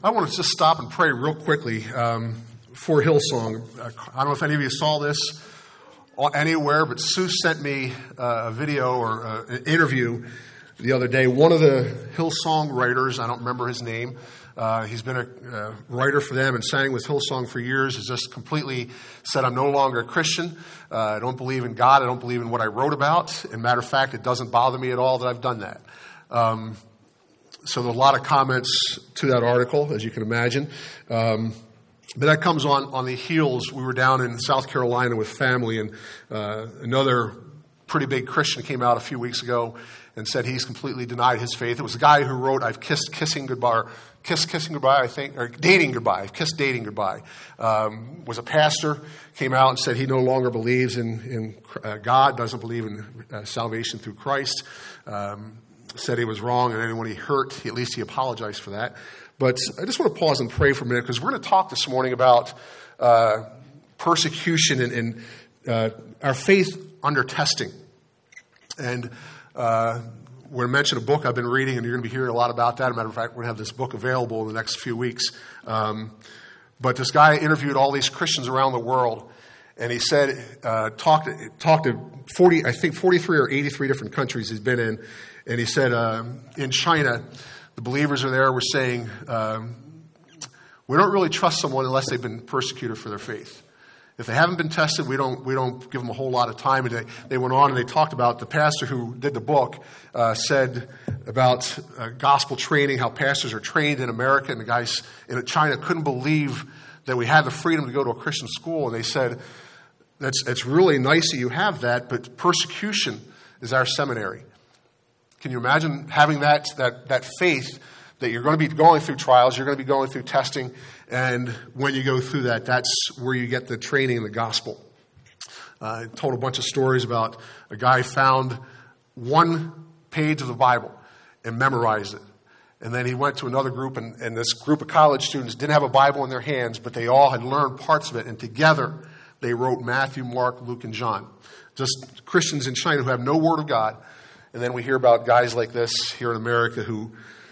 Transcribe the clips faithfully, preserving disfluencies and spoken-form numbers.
I want to just stop and pray real quickly um, for Hillsong. I don't know if any of you saw this anywhere, but Sue sent me uh, a video or uh, an interview the other day. One of the Hillsong writers, I don't remember his name, uh, he's been a uh, writer for them and sang with Hillsong for years, has just completely said, I'm no longer a Christian. Uh, I don't believe in God. I don't believe in what I wrote about. And matter of fact, it doesn't bother me at all that I've done that. Um, so there's a lot of comments to that article, as you can imagine. Um, but that comes on, on the heels. We were down in South Carolina with family, and uh, another pretty big Christian came out a few weeks ago and said he's completely denied his faith. It was a guy who wrote, I've kissed kissing goodbye, or Kiss Kissing Goodbye, I think, or Dating Goodbye. I've kissed dating goodbye. Um, was a pastor, came out and said he no longer believes in, in uh, God, doesn't believe in uh, salvation through Christ. Um, said he was wrong, and anyone he hurt, he, at least he apologized for that. But I just want to pause and pray for a minute, because we're going to talk this morning about uh, persecution and, and uh, our faith under testing. And uh, we're going to mention a book I've been reading, and you're going to be hearing a lot about that. As a matter of fact, we're going to have this book available in the next few weeks. Um, but this guy interviewed all these Christians around the world, and he said, uh, talked, talked to forty, I think forty-three or eighty-three different countries he's been in. And he said, uh, in China, the believers are there were saying, um, we don't really trust someone unless they've been persecuted for their faith. If they haven't been tested, we don't we don't give them a whole lot of time. And they, they went on and they talked about, the pastor who did the book uh, said about uh, gospel training, how pastors are trained in America. And the guys in China couldn't believe that we had the freedom to go to a Christian school. And they said, that's it's really nice that you have that, but persecution is our seminary. Can you imagine having that, that, that faith that you're going to be going through trials, you're going to be going through testing, and when you go through that, that's where you get the training in the gospel. Uh, I told a bunch of stories about a guy found one page of the Bible and memorized it. And then he went to another group, and, and this group of college students didn't have a Bible in their hands, but they all had learned parts of it, and together they wrote Matthew, Mark, Luke, and John. Just Christians in China who have no word of God. And then we hear about guys like this here in America who,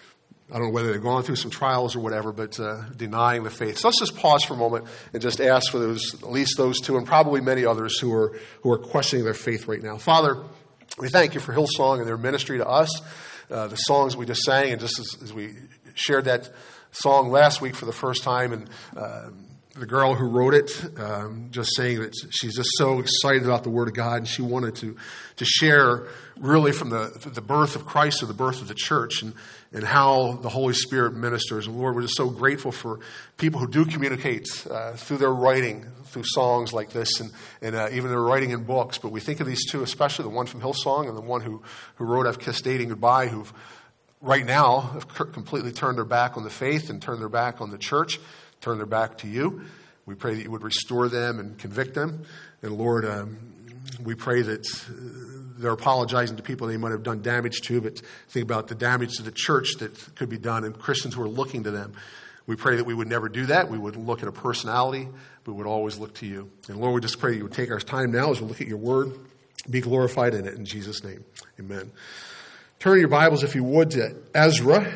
I don't know whether they've gone through some trials or whatever, but uh, denying the faith. So let's just pause for a moment and just ask for those, at least those two, and probably many others who are who are questioning their faith right now. Father, we thank you for Hillsong and their ministry to us, uh, the songs we just sang, and just as, as we shared that song last week for the first time, and uh, the girl who wrote it, um, just saying that she's just so excited about the Word of God, and she wanted to to share really from the the birth of Christ to the birth of the church, and, and how the Holy Spirit ministers. And Lord, we're just so grateful for people who do communicate uh, through their writing, through songs like this, and, and uh, even their writing in books. But we think of these two, especially the one from Hillsong and the one who, who wrote I've Kissed Dating Goodbye, who've right now have completely turned their back on the faith and turned their back on the church, turn their back to you. We pray that you would restore them and convict them. And Lord, um, we pray that they're apologizing to people they might have done damage to, but think about the damage to the church that could be done and Christians who are looking to them. We pray that we would never do that. We would look at a personality, but we would always look to you. And Lord, we just pray that you would take our time now as we look at your word, be glorified in it. In Jesus' name, amen. Turn your Bibles, if you would, to Ezra,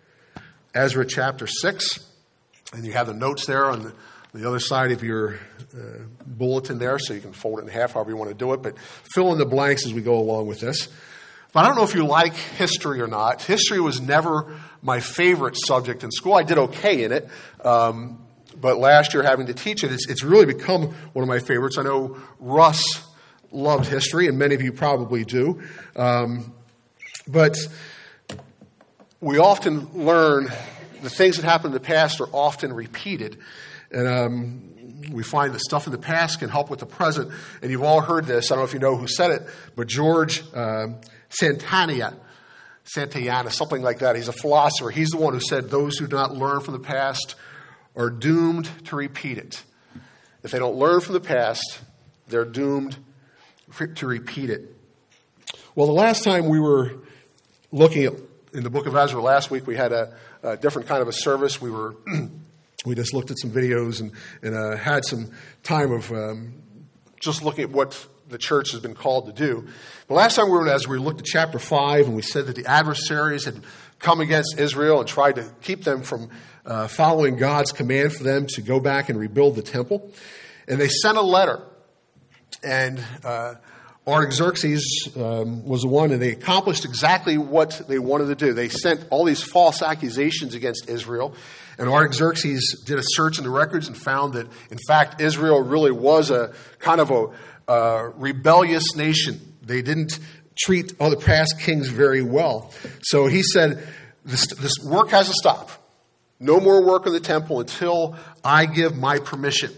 Ezra chapter six. And you have the notes there on the, the other side of your uh, bulletin there, so you can fold it in half, however you want to do it. But fill in the blanks as we go along with this. But I don't know if you like history or not. History was never my favorite subject in school. I did okay in it. Um, but last year, having to teach it, it's, it's really become one of my favorites. I know Russ loved history, and many of you probably do. Um, but we often learn the things that happened in the past are often repeated. And um, we find that stuff in the past can help with the present. And you've all heard this. I don't know if you know who said it, but George uh, Santayana, Santayana, something like that. He's a philosopher. He's the one who said those who do not learn from the past are doomed to repeat it. If they don't learn from the past, they're doomed to repeat it. Well, the last time we were looking at in the book of Ezra, last week we had a, a different kind of a service. We were we just looked at some videos and, and uh, had some time of um, just looking at what the church has been called to do. The last time we were in Ezra, we looked at chapter five, and we said that the adversaries had come against Israel and tried to keep them from uh, following God's command for them to go back and rebuild the temple. And they sent a letter. And uh, Artaxerxes um, was the one, and they accomplished exactly what they wanted to do. They sent all these false accusations against Israel. And Artaxerxes did a search in the records and found that, in fact, Israel really was a kind of a uh, rebellious nation. They didn't treat other past kings very well. So he said, this, this work has to stop. No more work on the temple until I give my permission.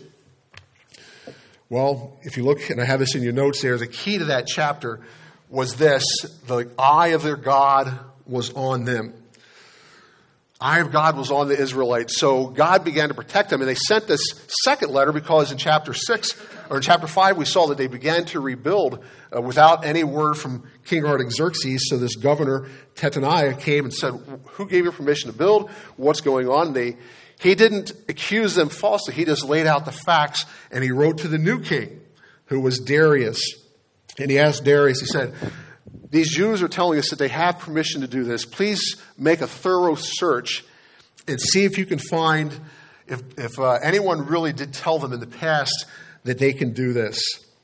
Well, if you look, and I have this in your notes there, the key to that chapter was this: the eye of their God was on them. Eye of God was on the Israelites. So God began to protect them. And they sent this second letter because in chapter six, or in chapter five, we saw that they began to rebuild uh, without any word from King Artaxerxes. So this governor, Tattenai, came and said, who gave you permission to build? What's going on? They, he didn't accuse them falsely. He just laid out the facts, and he wrote to the new king, who was Darius. And he asked Darius, he said, these Jews are telling us that they have permission to do this. Please make a thorough search and see if you can find, if, if uh, anyone really did tell them in the past that they can do this.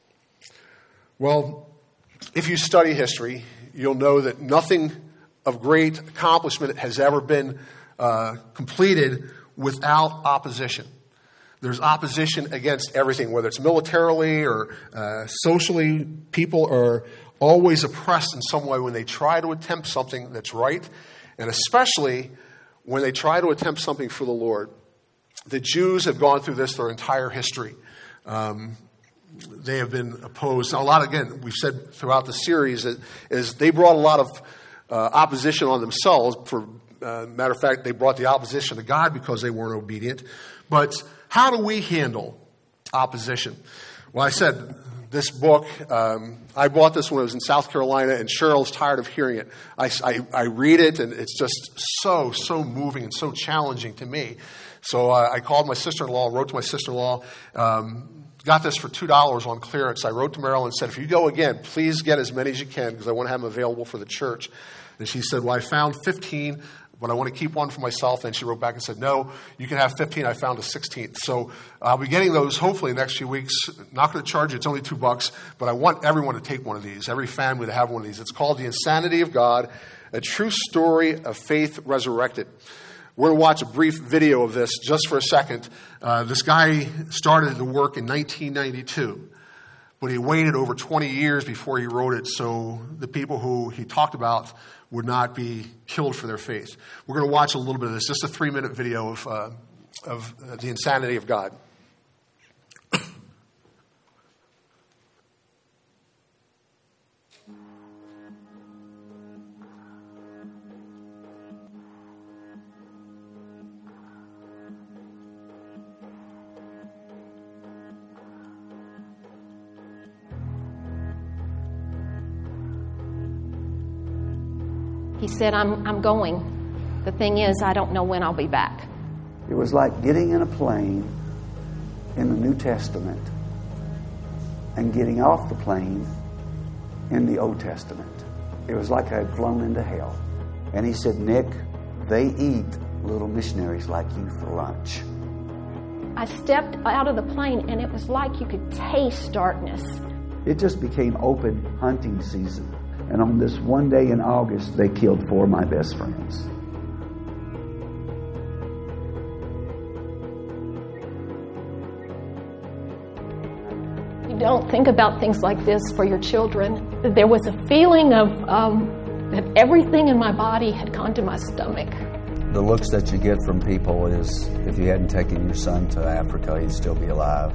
Well, if you study history, you'll know that nothing of great accomplishment has ever been uh, completed without opposition. There's opposition against everything, whether it's militarily or uh, socially. People are always oppressed in some way when they try to attempt something that's right, and especially when they try to attempt something for the Lord. The Jews have gone through this their entire history. Um, they have been opposed. Now, a lot, again, we've said throughout the series, that, is they brought a lot of uh, opposition on themselves. For uh, matter of fact, they brought the opposition to God because they weren't obedient. But how do we handle opposition? Well, I said this book, um, I bought this when I was in South Carolina, and Cheryl's tired of hearing it. I, I, I read it, and it's just so, so moving and so challenging to me. So uh, I called my sister-in-law, wrote to my sister-in-law, um, got this for two dollars on clearance. I wrote to Marilyn and said, if you go again, please get as many as you can because I want to have them available for the church. And she said, well, I found fifteen, but I want to keep one for myself. And she wrote back and said, no, you can have fifteen. I found a sixteenth. So I'll be getting those hopefully in the next few weeks. Not going to charge you. It's only two bucks. But I want everyone to take one of these, every family to have one of these. It's called The Insanity of God, a true story of faith resurrected. We're going to watch a brief video of this just for a second. Uh, this guy started the work in nineteen ninety-two. But he waited over twenty years before he wrote it so the people who he talked about would not be killed for their faith. We're going to watch a little bit of this, just a three-minute video of, uh, of uh, the insanity of God. He said, I'm, I'm going. The thing is, I don't know when I'll be back. It was like getting in a plane in the New Testament and getting off the plane in the Old Testament. It was like I had flown into hell. And he said, Nick, they eat little missionaries like you for lunch. I stepped out of the plane, and it was like you could taste darkness. It just became open hunting season. And on this one day in August, they killed four of my best friends. You don't think about things like this for your children. There was a feeling of um, that everything in my body had gone to my stomach. The looks that you get from people is, if you hadn't taken your son to Africa, he'd still be alive.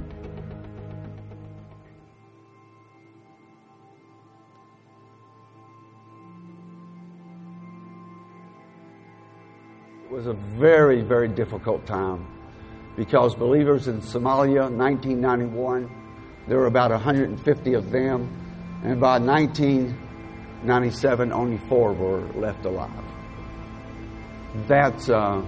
It was a very, very difficult time because believers in Somalia, nineteen ninety-one, there were about one hundred fifty of them, and by nineteen ninety-seven, only four were left alive. That's uh,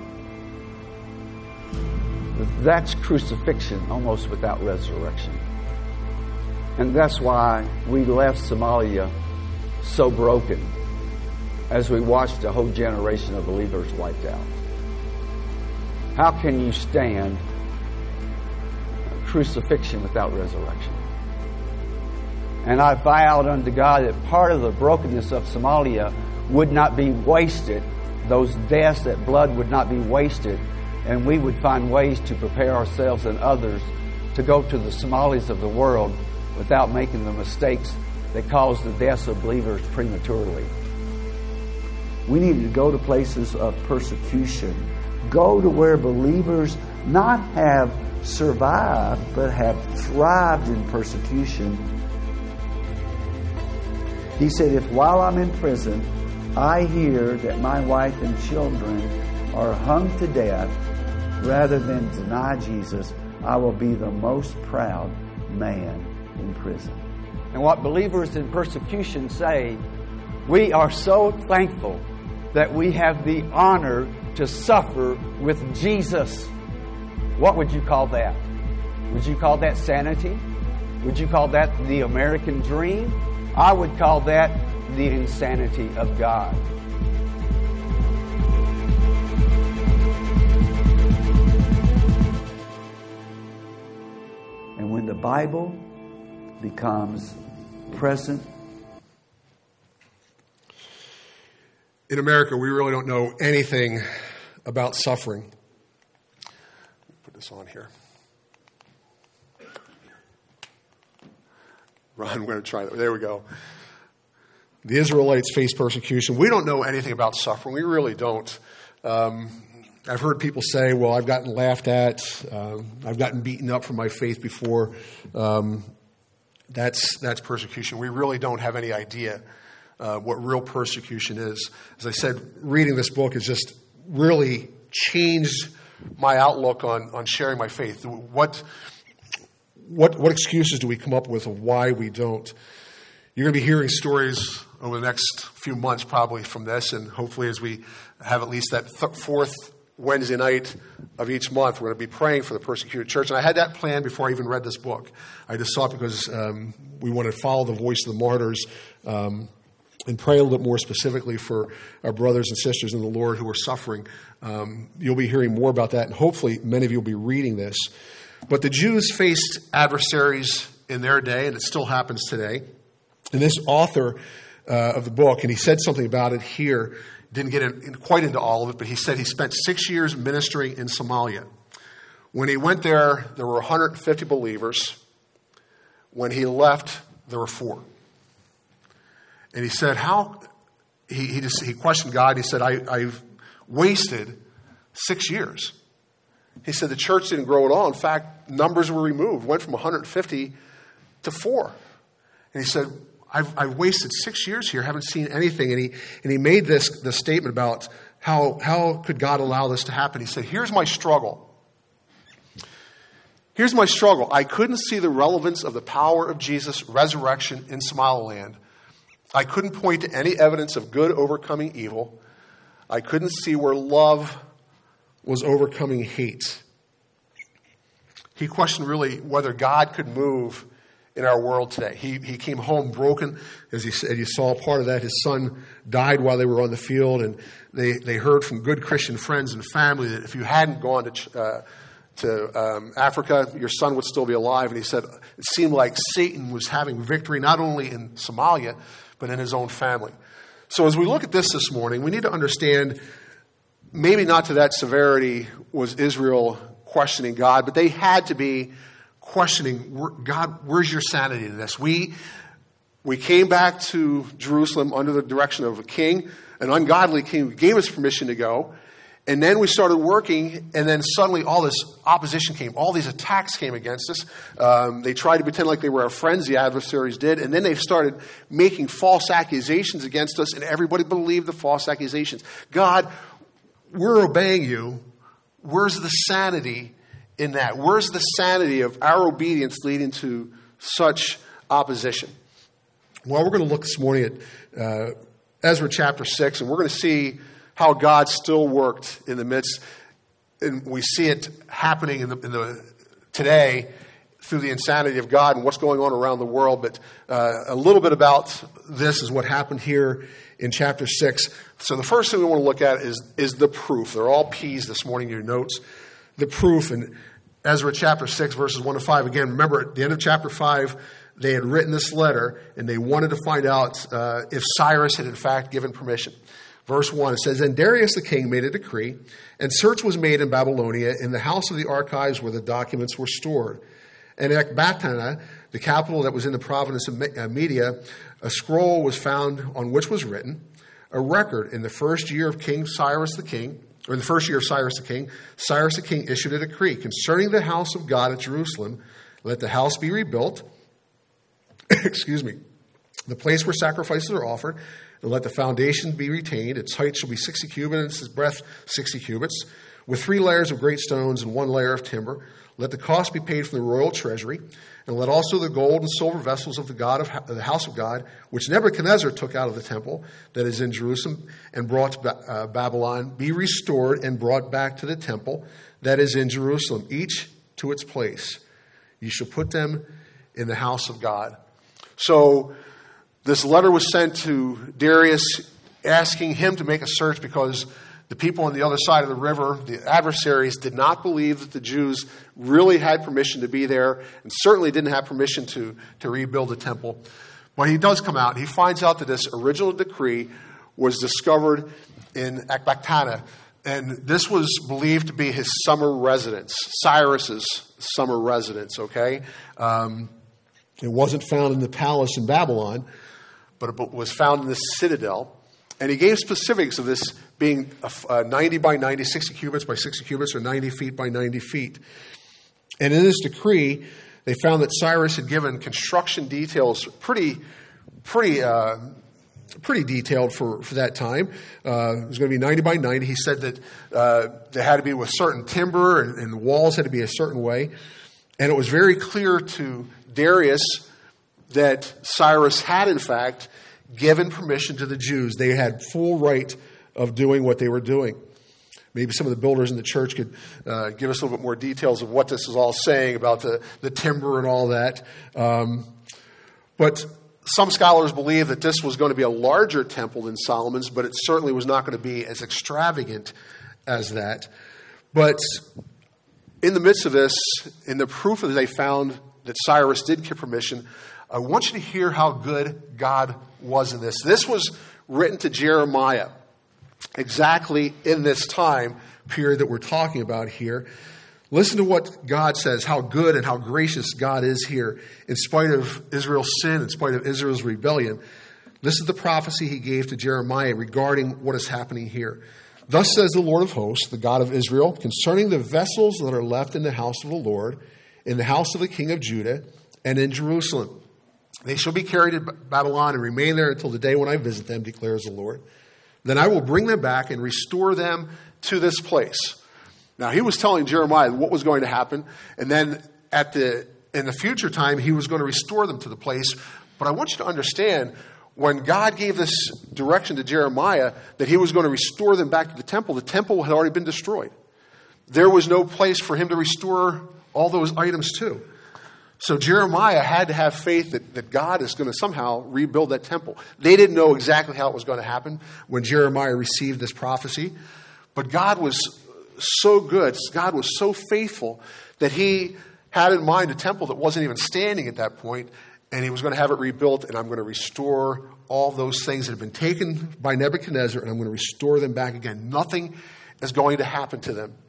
that's crucifixion almost without resurrection. And that's why we left Somalia so broken as we watched a whole generation of believers wiped out. How can you stand crucifixion without resurrection? And I vowed unto God that part of the brokenness of Somalia would not be wasted. Those deaths, that blood would not be wasted. And we would find ways to prepare ourselves and others to go to the Somalis of the world without making the mistakes that caused the deaths of believers prematurely. We need to go to places of persecution. Go to where believers not have survived, but have thrived in persecution. He said, if while I'm in prison, I hear that my wife and children are hung to death, rather than deny Jesus, I will be the most proud man in prison. And what believers in persecution say, we are so thankful that we have the honor to suffer with Jesus. What would you call that? Would you call that sanity? Would you call that the American dream? I would call that the insanity of God. And when the Bible becomes present, in America, we really don't know anything about suffering. Put this on here. Ron, we're going to try that. There we go. The Israelites faced persecution. We don't know anything about suffering. We really don't. Um, I've heard people say, well, I've gotten laughed at. Um, I've gotten beaten up for my faith before. Um, that's, that's persecution. We really don't have any idea uh, what real persecution is. As I said, reading this book has just really changed my outlook on, on sharing my faith. What... What what excuses do we come up with of why we don't? You're going to be hearing stories over the next few months probably from this, and hopefully as we have at least that th- fourth Wednesday night of each month, we're going to be praying for the persecuted church. And I had that planned before I even read this book. I just saw it because um, we want to follow the voice of the martyrs um, and pray a little bit more specifically for our brothers and sisters in the Lord who are suffering. Um, you'll be hearing more about that, and hopefully many of you will be reading this. But the Jews faced adversaries in their day, and it still happens today. And this author uh, of the book, and he said something about it here, didn't get in, quite into all of it, but he said he spent six years ministering in Somalia. When he went there, there were one hundred fifty believers. When he left, there were four. And he said, how, he, he just, he questioned God. He said, I, I've wasted six years. He said the church didn't grow at all. In fact, numbers were removed, went from one hundred fifty to four. And he said, I've, I've wasted six years here, haven't seen anything. And he and he made this, this statement about how, how could God allow this to happen. He said, here's my struggle. Here's my struggle. I couldn't see the relevance of the power of Jesus' resurrection in Somaliland. I couldn't point to any evidence of good overcoming evil. I couldn't see where love was overcoming hate. He questioned really whether God could move in our world today. He he came home broken, as he said. You saw part of that. His son died while they were on the field, and they, they heard from good Christian friends and family that if you hadn't gone to uh, to um, Africa, your son would still be alive. And he said it seemed like Satan was having victory not only in Somalia, but in his own family. So as we look at this this morning, we need to understand maybe not to that severity was Israel questioning God, but they had to be questioning, God, where's your sanity in this? We we came back to Jerusalem under the direction of a king, an ungodly king who gave us permission to go. And then we started working, and then suddenly all this opposition came. All these attacks came against us. Um, they tried to pretend like they were our friends, the adversaries did. And then they started making false accusations against us, and everybody believed the false accusations. God, we're obeying you. Where's the sanity in that? Where's the sanity of our obedience leading to such opposition? Well, we're going to look this morning at uh, Ezra chapter six, and we're going to see how God still worked in the midst. And we see it happening in the, in the today through the insanity of God and what's going on around the world. But uh, a little bit about this is what happened here in chapter six. So the first thing we want to look at is, is the proof. They're all P's this morning in your notes. The proof in Ezra chapter six, verses one to five. Again, remember at the end of chapter five, they had written this letter and they wanted to find out uh, if Cyrus had in fact given permission. Verse one, it says, "And Darius the king made a decree, and search was made in Babylonia in the house of the archives where the documents were stored. And at Ecbatana, the capital that was in the province of Media, a scroll was found on which was written, a record in the first year of King Cyrus the king, or in the first year of Cyrus the king, Cyrus the king issued a decree concerning the house of God at Jerusalem, let the house be rebuilt, excuse me, the place where sacrifices are offered, and let the foundation be retained. Its height shall be sixty cubits, its breadth sixty cubits, with three layers of great stones and one layer of timber. Let the cost be paid from the royal treasury, and let also the gold and silver vessels of the God of the house of God, which Nebuchadnezzar took out of the temple that is in Jerusalem and brought to uh, Babylon, be restored and brought back to the temple that is in Jerusalem, each to its place. You shall put them in the house of God." So this letter was sent to Darius asking him to make a search because the people on the other side of the river, the adversaries, did not believe that the Jews really had permission to be there and certainly didn't have permission to, to rebuild the temple. But he does come out. He finds out that this original decree was discovered in Ecbatana, and this was believed to be his summer residence, Cyrus's summer residence, okay? Um, it wasn't found in the palace in Babylon, but it was found in the citadel. And he gave specifics of this being uh, ninety by ninety, sixty cubits by sixty cubits, or ninety feet by ninety feet. And in this decree, they found that Cyrus had given construction details pretty, pretty, uh, pretty detailed for, for that time. Uh, it was going to be ninety by ninety. He said that uh, they had to be with certain timber, and, and the walls had to be a certain way. And it was very clear to Darius that Cyrus had, in fact, given permission to the Jews. They had full right of doing what they were doing. Maybe some of the builders in the church could uh, give us a little bit more details of what this is all saying about the, the timber and all that. Um, but some scholars believe that this was going to be a larger temple than Solomon's, but it certainly was not going to be as extravagant as that. But in the midst of this, in the proof that they found that Cyrus did give permission, I want you to hear how good God was in this. This was written to Jeremiah exactly in this time period that we're talking about here. Listen to what God says, how good and how gracious God is here in spite of Israel's sin, in spite of Israel's rebellion. This is the prophecy he gave to Jeremiah regarding what is happening here. "Thus says the Lord of hosts, the God of Israel, concerning the vessels that are left in the house of the Lord, in the house of the king of Judah, and in Jerusalem. They shall be carried to Babylon and remain there until the day when I visit them, declares the Lord. Then I will bring them back and restore them to this place." Now, he was telling Jeremiah what was going to happen, and then at the in the future time, he was going to restore them to the place. But I want you to understand, when God gave this direction to Jeremiah that he was going to restore them back to the temple, the temple had already been destroyed. There was no place for him to restore all those items to. So Jeremiah had to have faith that, that God is going to somehow rebuild that temple. They didn't know exactly how it was going to happen when Jeremiah received this prophecy. But God was so good, God was so faithful that he had in mind a temple that wasn't even standing at that point, and he was going to have it rebuilt, and I'm going to restore all those things that have been taken by Nebuchadnezzar, and I'm going to restore them back again. Nothing is going to happen to them.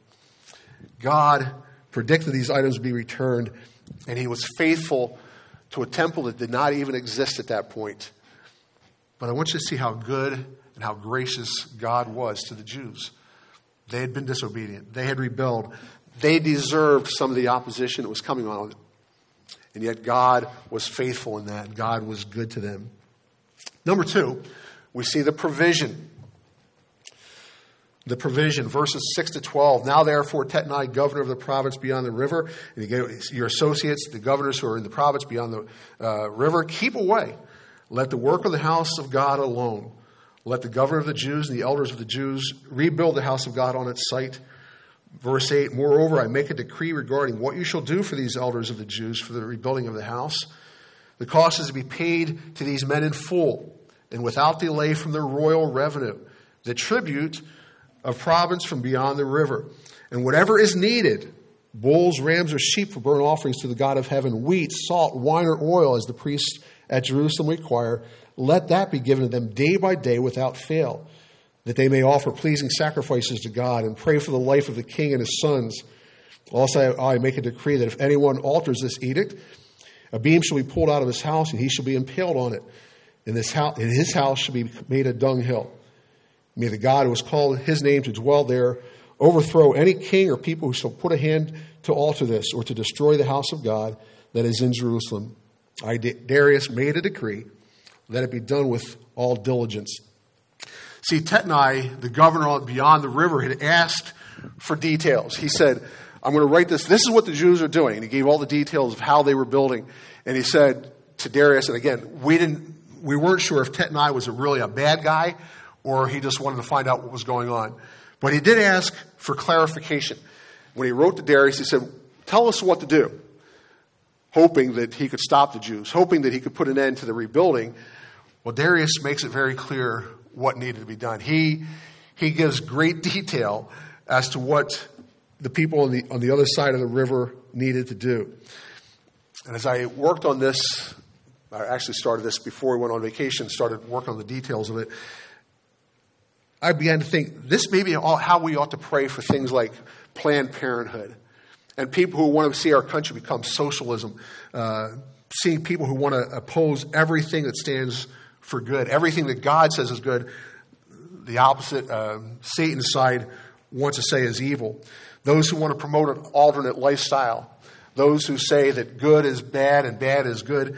God predicted these items would be returned, and he was faithful to a temple that did not even exist at that point. But I want you to see how good and how gracious God was to the Jews. They had been disobedient. They had rebelled. They deserved some of the opposition that was coming on them. And yet God was faithful in that. God was good to them. Number two, we see the provision. The provision, verses six to twelve. "Now therefore, Tatnai, governor of the province beyond the river, and you get your associates, the governors who are in the province beyond the uh, river, keep away. Let the work of the house of God alone. Let the governor of the Jews and the elders of the Jews rebuild the house of God on its site. Verse eight, moreover, I make a decree regarding what you shall do for these elders of the Jews for the rebuilding of the house. The cost is to be paid to these men in full and without delay from their royal revenue, the tribute of province from beyond the river, and whatever is needed, bulls, rams, or sheep for burnt offerings to the God of heaven, wheat, salt, wine, or oil, as the priests at Jerusalem require, let that be given to them day by day without fail, that they may offer pleasing sacrifices to God and pray for the life of the king and his sons. Also, I make a decree that if anyone alters this edict, a beam shall be pulled out of his house, and he shall be impaled on it, and this house, and his house shall be made a dunghill. May the God who has called his name to dwell there overthrow any king or people who shall put a hand to alter this or to destroy the house of God that is in Jerusalem. I, Darius, made a decree. Let it be done with all diligence. See, Tatnai, the governor beyond the river, had asked for details. He said, I'm going to write this. This is what the Jews are doing. And he gave all the details of how they were building. And he said to Darius, and again, we didn't, we weren't sure if Tatnai was a really a bad guy or he just wanted to find out what was going on. But he did ask for clarification. When he wrote to Darius, he said, tell us what to do, hoping that he could stop the Jews, hoping that he could put an end to the rebuilding. Well, Darius makes it very clear what needed to be done. He he gives great detail as to what the people on the on the other side of the river needed to do. And as I worked on this, I actually started this before we went on vacation, started working on the details of it, I began to think this may be how we ought to pray for things like Planned Parenthood and people who want to see our country become socialism, uh, seeing people who want to oppose everything that stands for good, everything that God says is good. The opposite, uh, Satan's side, wants to say is evil. Those who want to promote an alternate lifestyle, those who say that good is bad and bad is good.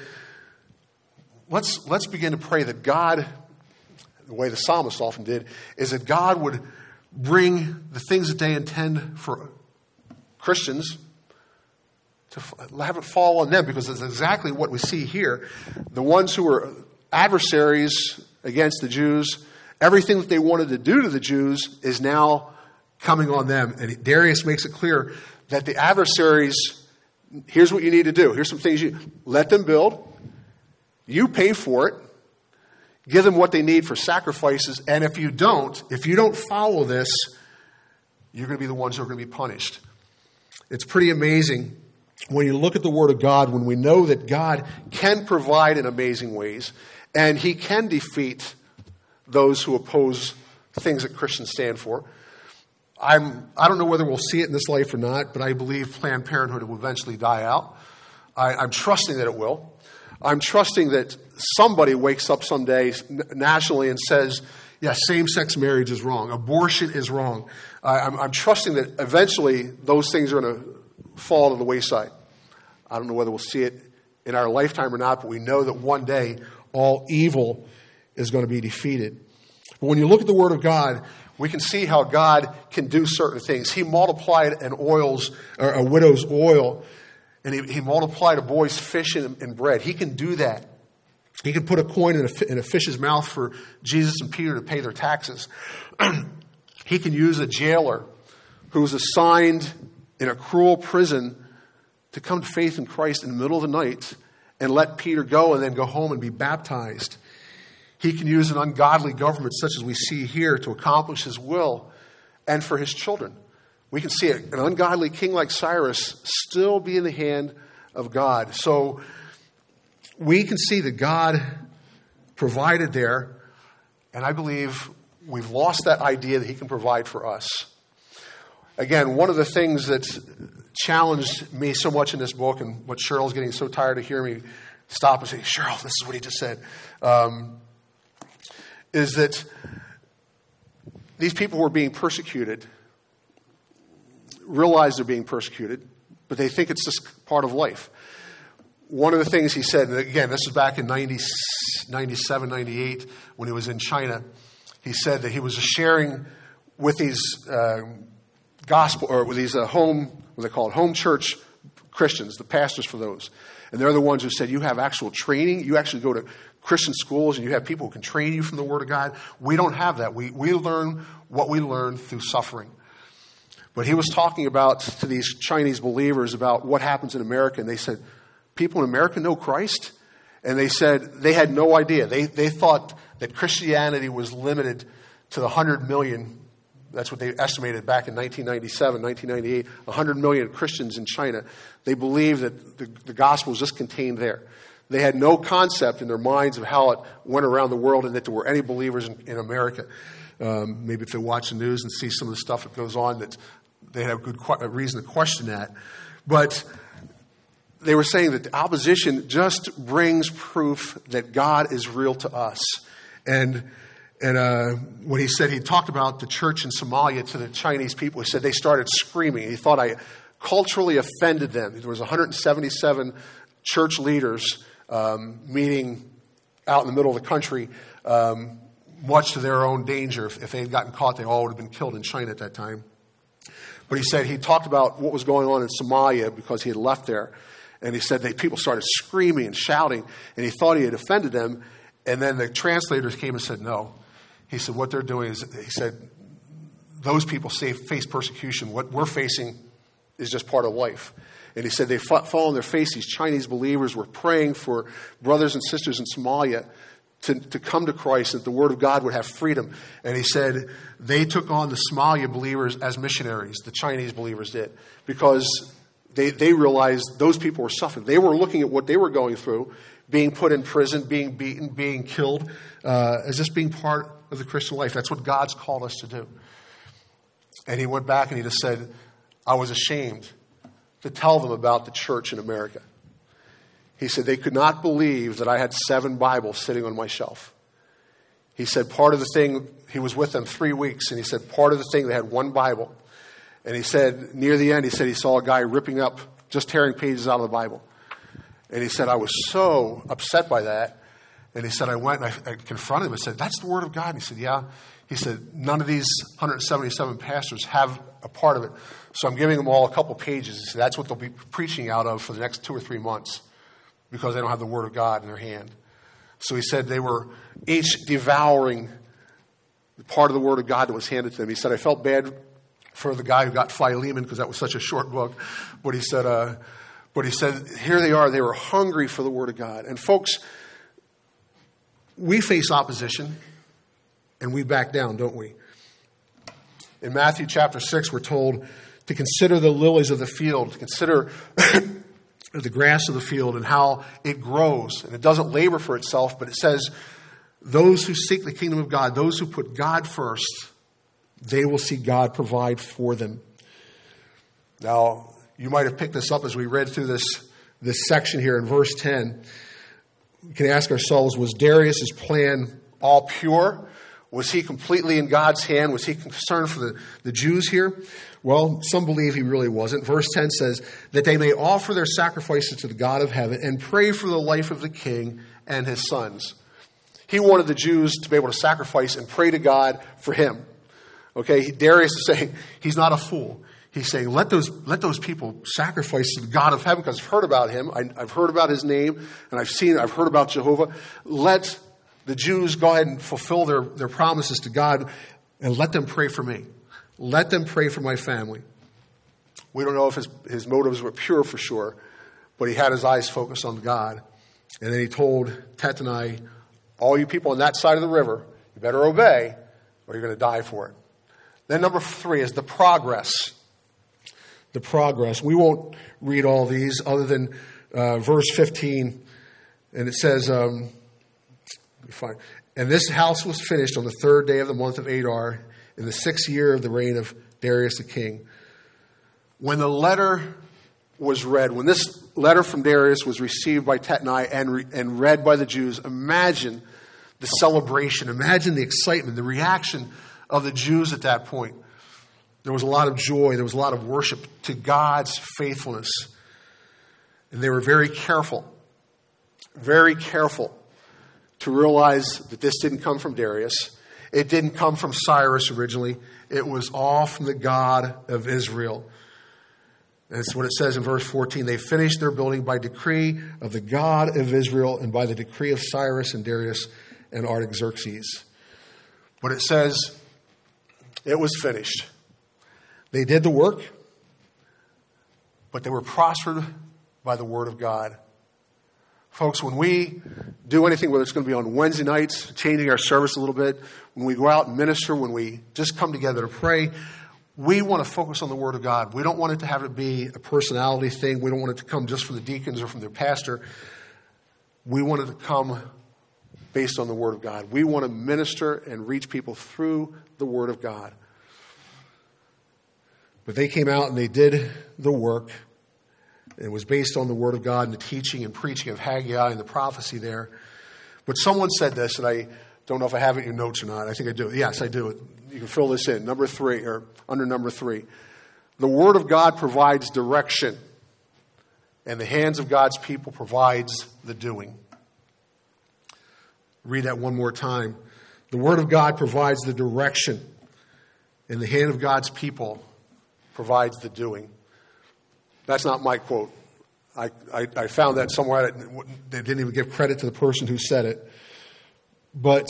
Let's let's begin to pray that God, the way the psalmist often did, is that God would bring the things that they intend for Christians to have it fall on them, because it's exactly what we see here. The ones who were adversaries against the Jews, everything that they wanted to do to the Jews is now coming on them. And Darius makes it clear that the adversaries, here's what you need to do. Here's some things you let them build. You pay for it. Give them what they need for sacrifices. And if you don't, if you don't follow this, you're going to be the ones who are going to be punished. It's pretty amazing when you look at the Word of God, when we know that God can provide in amazing ways, and He can defeat those who oppose things that Christians stand for. I'm, I don't know whether we'll see it in this life or not, but I believe Planned Parenthood will eventually die out. I, I'm trusting that it will. I'm trusting that somebody wakes up someday nationally and says, yeah, same-sex marriage is wrong. Abortion is wrong. Uh, I'm, I'm trusting that eventually those things are going to fall to the wayside. I don't know whether we'll see it in our lifetime or not, but we know that one day all evil is going to be defeated. But when you look at the Word of God, we can see how God can do certain things. He multiplied an oil's, or a widow's oil, and he, he multiplied a boy's fish and, and bread. He can do that. He can put a coin in a, in a fish's mouth for Jesus and Peter to pay their taxes. He can use a jailer who's assigned in a cruel prison to come to faith in Christ in the middle of the night and let Peter go and then go home and be baptized. He can use an ungodly government such as we see here to accomplish His will and for His children. We can see an ungodly king like Cyrus still be in the hand of God. So we can see that God provided there, and I believe we've lost that idea that He can provide for us. Again, one of the things that's challenged me so much in this book, and what Cheryl's getting so tired of hearing me stop and say, Cheryl, this is what he just said, um, is that these people who are being persecuted realize they're being persecuted, but they think it's just part of life. One of the things he said, and again, this is back in ninety, ninety-seven, ninety-eight, when he was in China, he said that he was sharing with these uh, gospel, or with these uh, home, what they call it, home church Christians, the pastors for those. And they're the ones who said, you have actual training, you actually go to Christian schools and you have people who can train you from the Word of God. We don't have that. We, we learn what we learn through suffering. But he was talking about to these Chinese believers about what happens in America. And they said, people in America know Christ? And they said they had no idea. They, they thought that Christianity was limited to the one hundred million. That's what they estimated back in nineteen ninety-seven, nineteen ninety-eight, one hundred million Christians in China. They believed that the, the gospel was just contained there. They had no concept in their minds of how it went around the world and that there were any believers in, in America. Um, maybe if they watch the news and see some of the stuff that goes on, that they have good qu- reason to question that. But they were saying that the opposition just brings proof that God is real to us. And And uh, when he said, he talked about the church in Somalia to the Chinese people, he said they started screaming. He thought I culturally offended them. There was one hundred seventy-seven church leaders um, meeting out in the middle of the country, um, much to their own danger. If, if they had gotten caught, they all would have been killed in China at that time. But he said he talked about what was going on in Somalia because he had left there. And he said that people started screaming and shouting, and he thought he had offended them. And then the translators came and said, no. He said, what they're doing is, he said, those people say, face persecution. What we're facing is just part of life. And he said they fall on their face. These Chinese believers were praying for brothers and sisters in Somalia to, to come to Christ, that the Word of God would have freedom. And he said they took on the Somalia believers as missionaries, the Chinese believers did, because they, they realized those people were suffering. They were looking at what they were going through, being put in prison, being beaten, being killed, uh, as just being part of the Christian life. That's what God's called us to do. And he went back and he just said, I was ashamed to tell them about the church in America. He said they could not believe that I had seven Bibles sitting on my shelf. He said part of the thing, he was with them three weeks, and he said part of the thing, they had one Bible. And he said near the end, he said he saw a guy ripping up, just tearing pages out of the Bible. And he said, I was so upset by that. And he said, I went and I, I confronted him and said, that's the Word of God. And he said, yeah. He said, none of these one hundred seventy-seven pastors have a part of it. So I'm giving them all a couple pages. He said, that's what they'll be preaching out of for the next two or three months because they don't have the Word of God in their hand. So he said they were each devouring the part of the Word of God that was handed to them. He said, I felt bad for the guy who got Philemon because that was such a short book. But he said, uh, but he said, here they are. They were hungry for the Word of God. And folks, we face opposition, and we back down, don't we? In Matthew chapter six, we're told to consider the lilies of the field, to consider the grass of the field and how it grows. And it doesn't labor for itself, but it says, those who seek the kingdom of God, those who put God first, they will see God provide for them. Now, you might have picked this up as we read through this, this section here in verse ten. We can ask ourselves, was Darius' plan all pure? Was he completely in God's hand? Was he concerned for the, the Jews here? Well, some believe he really wasn't. Verse ten says that they may offer their sacrifices to the God of heaven and pray for the life of the king and his sons. He wanted the Jews to be able to sacrifice and pray to God for him. Okay, Darius is saying he's not a fool. He's saying, let those let those people sacrifice to the God of heaven because I've heard about him. I, I've heard about his name, and I've seen, I've heard about Jehovah. Let the Jews go ahead and fulfill their, their promises to God, and let them pray for me. Let them pray for my family. We don't know if his, his motives were pure for sure, but he had his eyes focused on God. And then he told Tattenai, all you people on that side of the river, you better obey, or you're going to die for it. Then number three is the progress. The progress. We won't read all these other than uh, verse fifteen. And it says, um, fine. And this house was finished on the third day of the month of Adar in the sixth year of the reign of Darius the king. When the letter was read, when this letter from Darius was received by Tattenai and, re- and read by the Jews, imagine the celebration, imagine the excitement, the reaction of the Jews at that point. There was a lot of joy. There was a lot of worship to God's faithfulness. And they were very careful, very careful to realize that this didn't come from Darius. It didn't come from Cyrus originally. It was all from the God of Israel. And it's what it says in verse fourteen. They finished their building by decree of the God of Israel and by the decree of Cyrus and Darius and Artaxerxes. But it says it was finished. They did the work, but they were prospered by the word of God. Folks, when we do anything, whether it's going to be on Wednesday nights, changing our service a little bit, when we go out and minister, when we just come together to pray, we want to focus on the Word of God. We don't want it to have it be a personality thing. We don't want it to come just from the deacons or from their pastor. We want it to come based on the Word of God. We want to minister and reach people through the Word of God. But they came out and they did the work. It was based on the Word of God and the teaching and preaching of Haggai and the prophecy there. But someone said this, and I don't know if I have it in your notes or not. I think I do. Yes, I do. You can fill this in. Number three, or under number three. The Word of God provides direction, and the hands of God's people provides the doing. Read that one more time. The Word of God provides the direction, and the hand of God's people provides the doing. That's not my quote. I, I, I found that somewhere. They didn't even give credit to the person who said it. But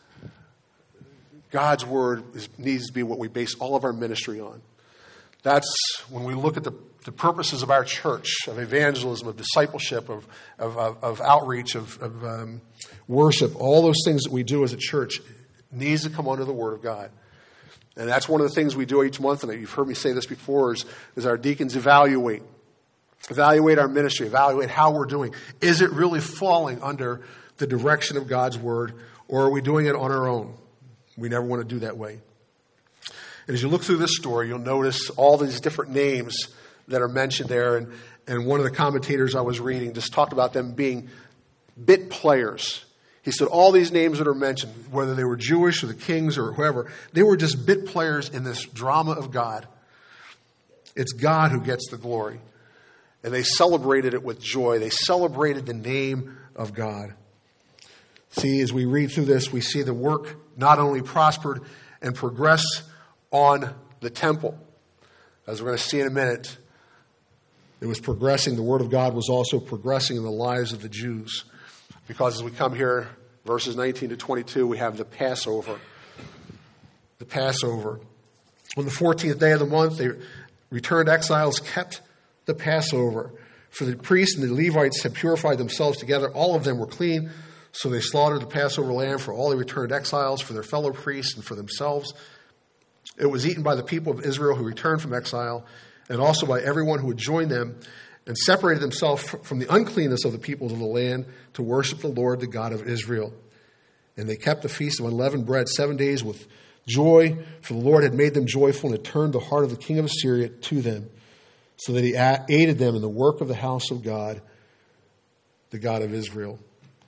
God's word is, needs to be what we base all of our ministry on. That's when we look at the, the purposes of our church, of evangelism, of discipleship, of, of, of, of outreach, of, of um, worship, all those things that we do as a church needs to come under the Word of God. And that's one of the things we do each month, and you've heard me say this before, is, is our deacons evaluate. Evaluate our ministry, evaluate how we're doing. Is it really falling under the direction of God's Word, or are we doing it on our own? We never want to do that way. And as you look through this story, you'll notice all these different names that are mentioned there. And, and one of the commentators I was reading just talked about them being bit players. He said all these names that are mentioned, whether they were Jewish or the kings or whoever, they were just bit players in this drama of God. It's God who gets the glory. And they celebrated it with joy. They celebrated the name of God. See, as we read through this, we see the work not only prospered and progressed on the temple. As we're going to see in a minute, it was progressing. The Word of God was also progressing in the lives of the Jews. Because as we come here, verses nineteen to twenty-two, we have the Passover. The Passover. On the fourteenth day of the month, the returned exiles kept the Passover. For the priests and the Levites had purified themselves together. All of them were clean. So they slaughtered the Passover lamb for all the returned exiles, for their fellow priests, and for themselves. It was eaten by the people of Israel who returned from exile, and also by everyone who had joined them and separated themselves from the uncleanness of the peoples of the land to worship the Lord, the God of Israel. And they kept the feast of unleavened bread seven days with joy, for the Lord had made them joyful and had turned the heart of the king of Assyria to them, so that he aided them in the work of the house of God, the God of Israel.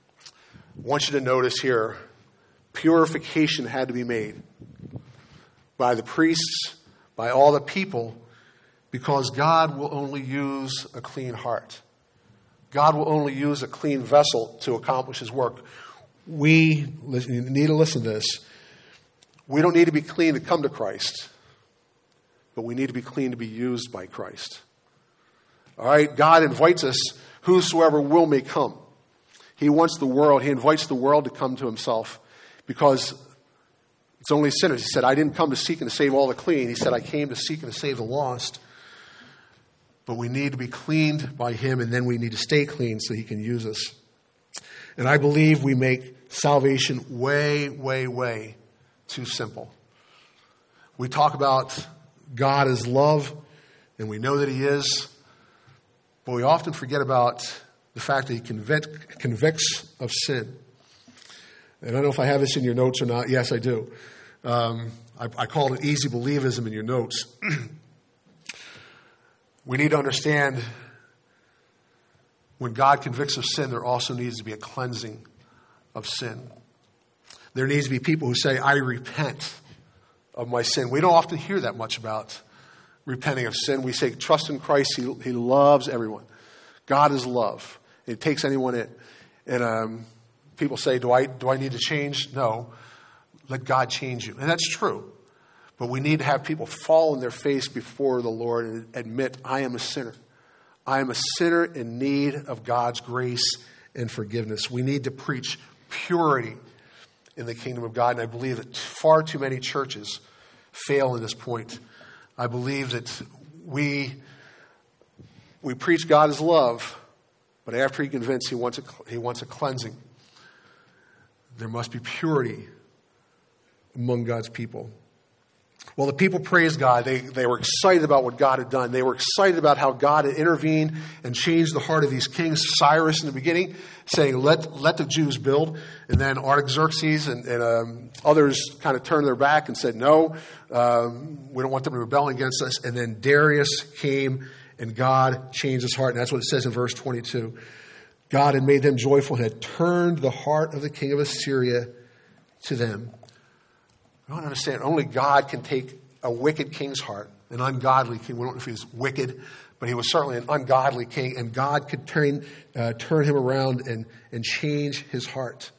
I want you to notice here, purification had to be made by the priests, by all the people, because God will only use a clean heart. God will only use a clean vessel to accomplish His work. We need to listen to this. We don't need to be clean to come to Christ, but we need to be clean to be used by Christ. All right, God invites us, whosoever will may come. He wants the world, He invites the world to come to Himself because it's only sinners. He said, I didn't come to seek and to save all the clean. He said, I came to seek and to save the lost. But we need to be cleaned by Him, and then we need to stay clean so He can use us. And I believe we make salvation way, way, way too simple. We talk about God as love, and we know that He is, but we often forget about the fact that He convict, convicts of sin. And I don't know if I have this in your notes or not. Yes, I do. Um, I, I call it easy believism in your notes. We need to understand when God convicts of sin, there also needs to be a cleansing of sin. There needs to be people who say, I repent of my sin. We don't often hear that much about repenting of sin. We say, trust in Christ. He, he loves everyone. God is love. It takes anyone in. And um, people say, do I, do I need to change? No. Let God change you. And that's true. But we need to have people fall on their face before the Lord and admit, I am a sinner. I am a sinner in need of God's grace and forgiveness. We need to preach purity in the kingdom of God. And I believe that far too many churches fail in this point. I believe that we we preach God is love, but after he convinced, he wants a, he wants a cleansing. There must be purity among God's people. Well, the people praised God. They, they were excited about what God had done. They were excited about how God had intervened and changed the heart of these kings. Cyrus in the beginning saying, let, let the Jews build. And then Artaxerxes and, and um, others kind of turned their back and said, no, um, we don't want them rebelling against us. And then Darius came and God changed his heart. And that's what it says in verse twenty-two. God had made them joyful and had turned the heart of the king of Assyria to them. I don't understand. Only God can take a wicked king's heart, an ungodly king. We don't know if he was wicked, but he was certainly an ungodly king. And God could turn uh, turn him around and, and change his heart.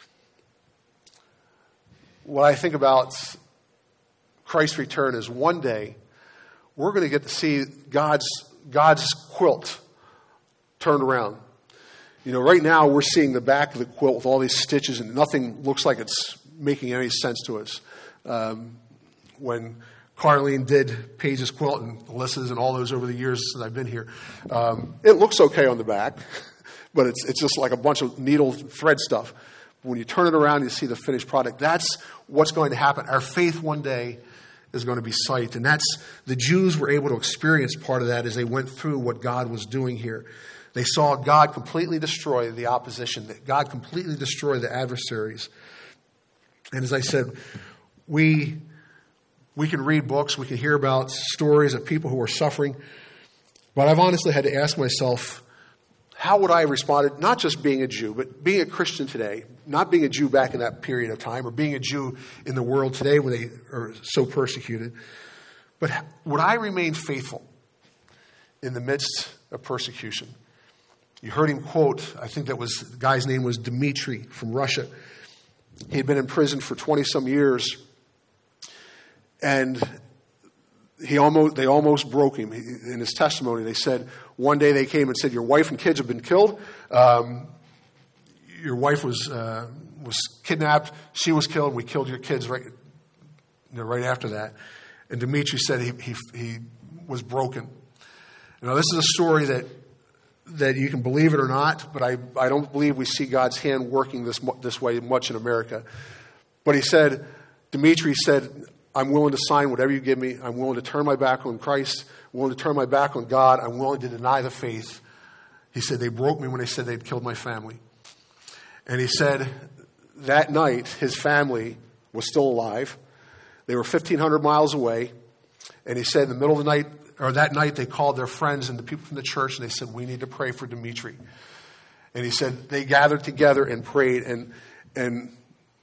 What I think about Christ's return is one day we're going to get to see God's God's quilt turned around. You know, right now we're seeing the back of the quilt with all these stitches, and nothing looks like it's making any sense to us. Um, when Carlene did Paige's quilt and Alyssa's and all those over the years since I've been here, um, it looks okay on the back, but it's it's just like a bunch of needle thread stuff. When you turn it around, you see the finished product. That's what's going to happen. Our faith one day is going to be sight, and that's the Jews were able to experience part of that as they went through what God was doing here. They saw God completely destroy the opposition, that God completely destroy the adversaries. And as I said, we we can read books, we can hear about stories of people who are suffering, but I've honestly had to ask myself, how would I have responded, not just being a Jew, but being a Christian today, not being a Jew back in that period of time, or being a Jew in the world today when they are so persecuted, but would I remain faithful in the midst of persecution? You heard him quote, I think that was, the guy's name was Dmitri from Russia. He had been in prison for twenty-some years, and he almost they almost broke him. He, in his testimony, they said, one day they came and said, your wife and kids have been killed. Um, your wife was uh, was kidnapped. She was killed. We killed your kids right, you know, right after that. And Dmitri said he, he, he was broken. Now, this is a story that that you can believe it or not, but I, I don't believe we see God's hand working this this way much in America. But he said, Dmitri said, I'm willing to sign whatever you give me. I'm willing to turn my back on Christ. I'm willing to turn my back on God. I'm willing to deny the faith. He said, they broke me when they said they'd killed my family. And he said, that night, his family was still alive. They were fifteen hundred miles away. And he said, in the middle of the night, or that night, they called their friends and the people from the church, and they said, we need to pray for Dmitri. And he said, they gathered together and prayed. And, and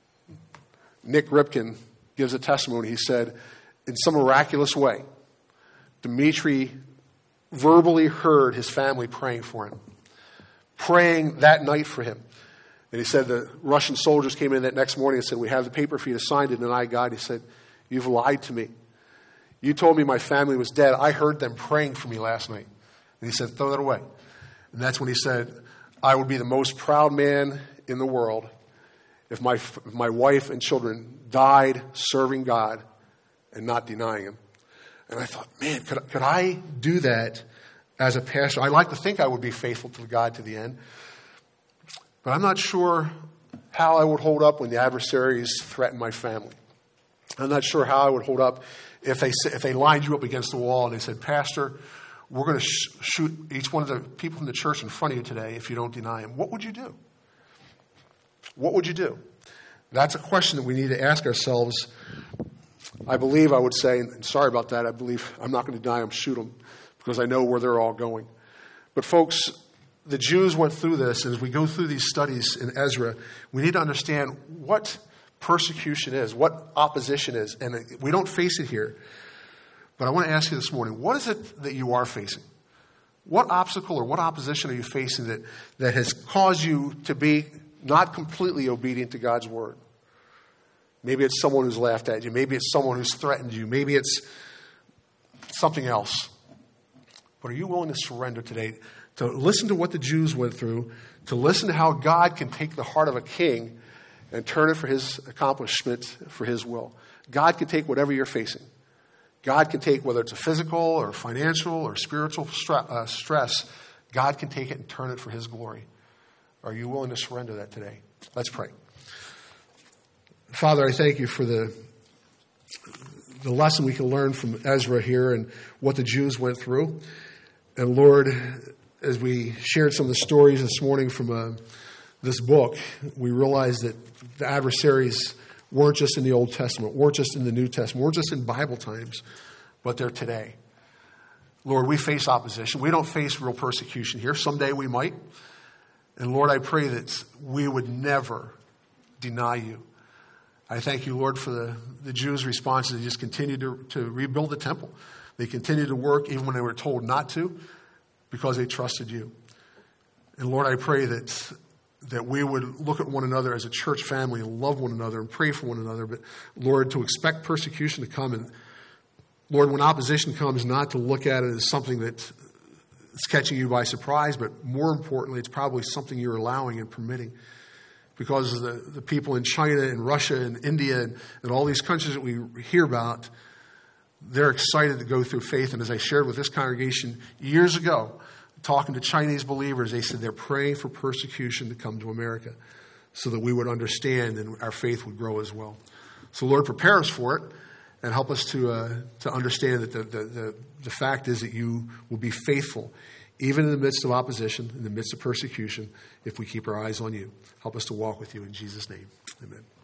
Nick Ripken gives a testimony. He said, in some miraculous way, Dmitri verbally heard his family praying for him, praying that night for him. And he said the Russian soldiers came in that next morning and said, we have the paper for you to sign to deny God. He said, you've lied to me. You told me my family was dead. I heard them praying for me last night. And he said, throw that away. And that's when he said, I would be the most proud man in the world if my if my wife and children died serving God and not denying him. And I thought, man, could, could I do that as a pastor? I like to think I would be faithful to God to the end. But I'm not sure how I would hold up when the adversaries threaten my family. I'm not sure how I would hold up if they if they lined you up against the wall and they said, Pastor, we're going to sh- shoot each one of the people from the church in front of you today if you don't deny him. What would you do? What would you do? That's a question that we need to ask ourselves. I believe I would say, and sorry about that, I believe I'm not going to deny them, shoot them, because I know where they're all going. But folks, the Jews went through this, and as we go through these studies in Ezra, we need to understand what persecution is, what opposition is. And we don't face it here. But I want to ask you this morning, what is it that you are facing? What obstacle or what opposition are you facing that, that has caused you to be not completely obedient to God's word? Maybe it's someone who's laughed at you. Maybe it's someone who's threatened you. Maybe it's something else. But are you willing to surrender today, to listen to what the Jews went through, to listen to how God can take the heart of a king and turn it for his accomplishment, for his will? God can take whatever you're facing. God can take, whether it's a physical or financial or spiritual stre- uh, stress, God can take it and turn it for his glory. Are you willing to surrender that today? Let's pray. Father, I thank you for the the lesson we can learn from Ezra here and what the Jews went through. And Lord, as we shared some of the stories this morning from uh, this book, we realized that the adversaries weren't just in the Old Testament, weren't just in the New Testament, weren't just in Bible times, but they're today. Lord, we face opposition. We don't face real persecution here. Someday we might. And Lord, I pray that we would never deny you. I thank you, Lord, for the, the Jews' response. They just continued to, to rebuild the temple. They continued to work even when they were told not to because they trusted you. And Lord, I pray that that we would look at one another as a church family and love one another and pray for one another. But Lord, to expect persecution to come. And Lord, when opposition comes, not to look at it as something that is catching you by surprise, but more importantly, it's probably something you're allowing and permitting. Because the, the people in China and Russia and India and, and all these countries that we hear about, they're excited to go through faith. And as I shared with this congregation years ago, talking to Chinese believers, they said they're praying for persecution to come to America so that we would understand and our faith would grow as well. So Lord, prepare us for it and help us to uh, to understand that the, the, the, the fact is that you will be faithful even in the midst of opposition, in the midst of persecution, if we keep our eyes on you. Help us to walk with you in Jesus' name. Amen.